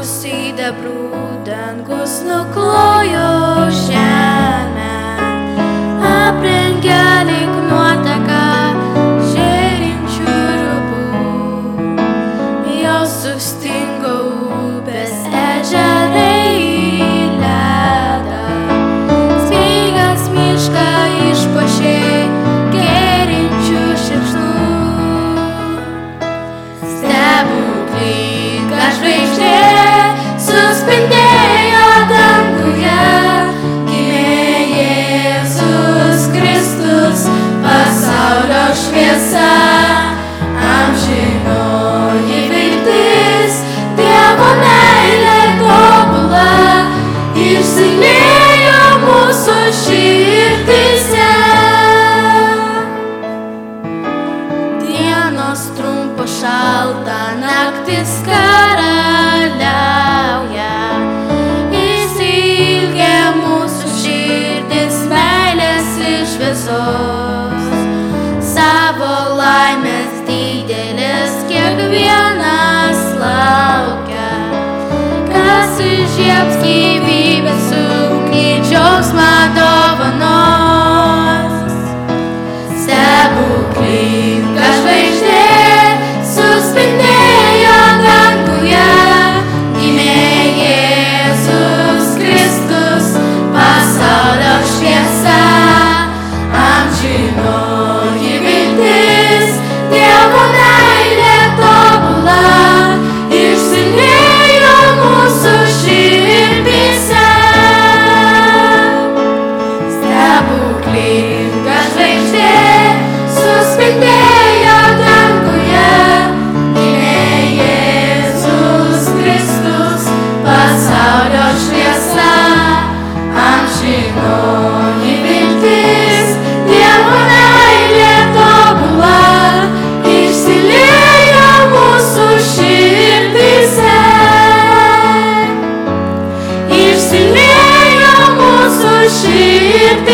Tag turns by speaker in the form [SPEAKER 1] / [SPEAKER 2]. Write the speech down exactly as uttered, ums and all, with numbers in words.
[SPEAKER 1] sidabrų dangus nuklojo žemę, aprengė lyg nuotaka žėrinčių rūbų. Jos sustingo upės ežerai į ledą, speigas mišką išpuošė gėrinčių šerkšnų. Stebuklinga žvaigždė suspindėjo danguje, gimė Jėzus Kristus, pasaulio šviesa, amžinoji viltis, Dievo meilė tobula, išsiliejo mūsų širdyse. Dienos trumpo šalta, naktis karaliauja, išsiilgė mūsų širdis meilės ir šviesos. Savo laimės didelės kiekvienas laukia, kas įžiebs gyvybės ūkį, džiaugsmą dovanos. Stebuklinga žvaigždė suspindėjo danguje, gimė Jėzus Kristus, pasaulio šviesa, amžinoji viltis, Dievo meilė tobula, išsiliejo mūsų širdyse. Stebuklinga žvaigždė suspindėjo danguje, gimė Jėzus Kristus, pasaulio šviesa, amžinoji viltis, Dievo meilė tobula, išsiliejo mūsų širdyse. Išsiliejo mūsų širdyse.